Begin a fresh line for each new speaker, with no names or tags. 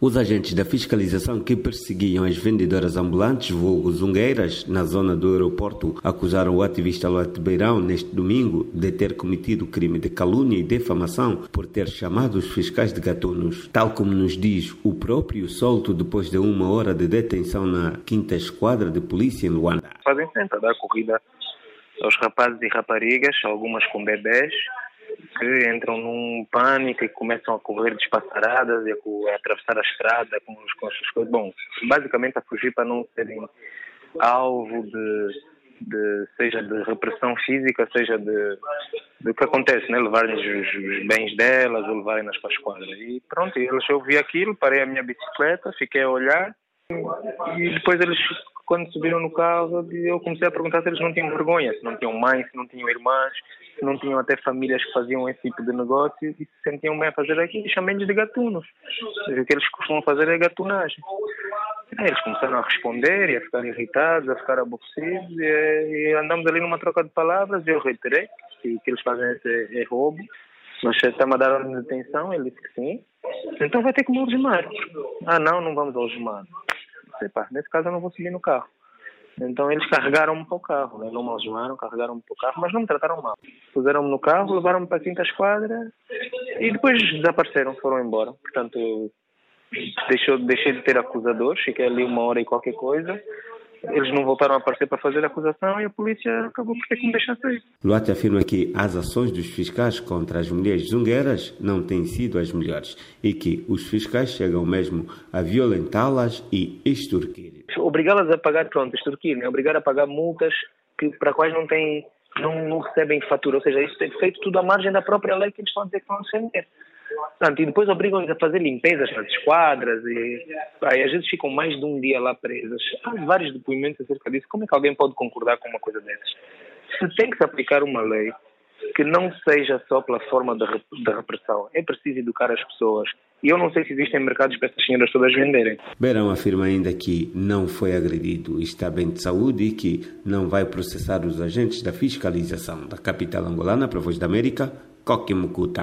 Os agentes da fiscalização que perseguiam as vendedoras ambulantes, vulgo zungueiras, na zona do aeroporto, acusaram o ativista Luat Beirão neste domingo de ter cometido crime de calúnia e defamação por ter chamado os fiscais de gatunos. Tal como nos diz o próprio solto depois de 1 hora de detenção na 5ª Esquadra de Polícia em Luanda.
Fazem sempre dar corrida aos rapazes e raparigas, algumas com bebés, que entram num pânico e começam a correr despassaradas e a atravessar a estrada com as suas coisas. Bom, basicamente a fugir para não serem alvo seja de repressão física, seja do que acontece, né? Levarem os bens delas ou levarem-nas para a esquadra. E pronto, eu vi aquilo, parei a minha bicicleta, fiquei a olhar e depois eles, quando subiram no carro, eu comecei a perguntar se eles não tinham vergonha, se não tinham mães, se não tinham irmãs, se não tinham até famílias que faziam esse tipo de negócio e se sentiam bem a fazer aquilo. E chamei-lhes de gatunos. O que eles costumam fazer é gatunagem. Eles começaram a responder e a ficar irritados, a ficar aborrecidos e andamos ali numa troca de palavras. Eu reiterei que o que eles fazem é roubo. Mas está-me a dar ordem de detenção, ele disse que sim. Então vai ter que me algemar. Não vamos algemar. Nesse caso eu não vou seguir no carro. Então eles carregaram-me para o carro, né? Não me algemaram, carregaram-me para o carro, mas não me trataram mal. Puseram-me no carro, levaram-me para a 5ª Esquadra e depois desapareceram, foram embora. Portanto, deixei de ter acusadores, fiquei ali 1 hora e qualquer coisa. Eles não voltaram a aparecer para fazer a acusação e a polícia acabou por ter que me deixar sair.
Luat afirma que as ações dos fiscais contra as mulheres zungueiras não têm sido as melhores e que os fiscais chegam mesmo a violentá-las e extorquir.
Obrigá-las a pagar, extorquir, né? Obrigar a pagar multas para quais não recebem fatura. Ou seja, isso é feito tudo à margem da própria lei que eles estão a dizer que vão defender. E depois obrigam-nos a fazer limpezas nas esquadras e às vezes ficam mais de um dia lá presas. Há vários depoimentos acerca disso. Como é que alguém pode concordar com uma coisa dessas? Se tem que se aplicar uma lei que não seja só pela forma da repressão, é preciso educar as pessoas. E eu não sei se existem mercados para essas senhoras todas venderem.
Beirão afirma ainda que não foi agredido, está bem de saúde e que não vai processar os agentes da fiscalização. Da capital angolana, para a Voz da América, Coque Mucuta.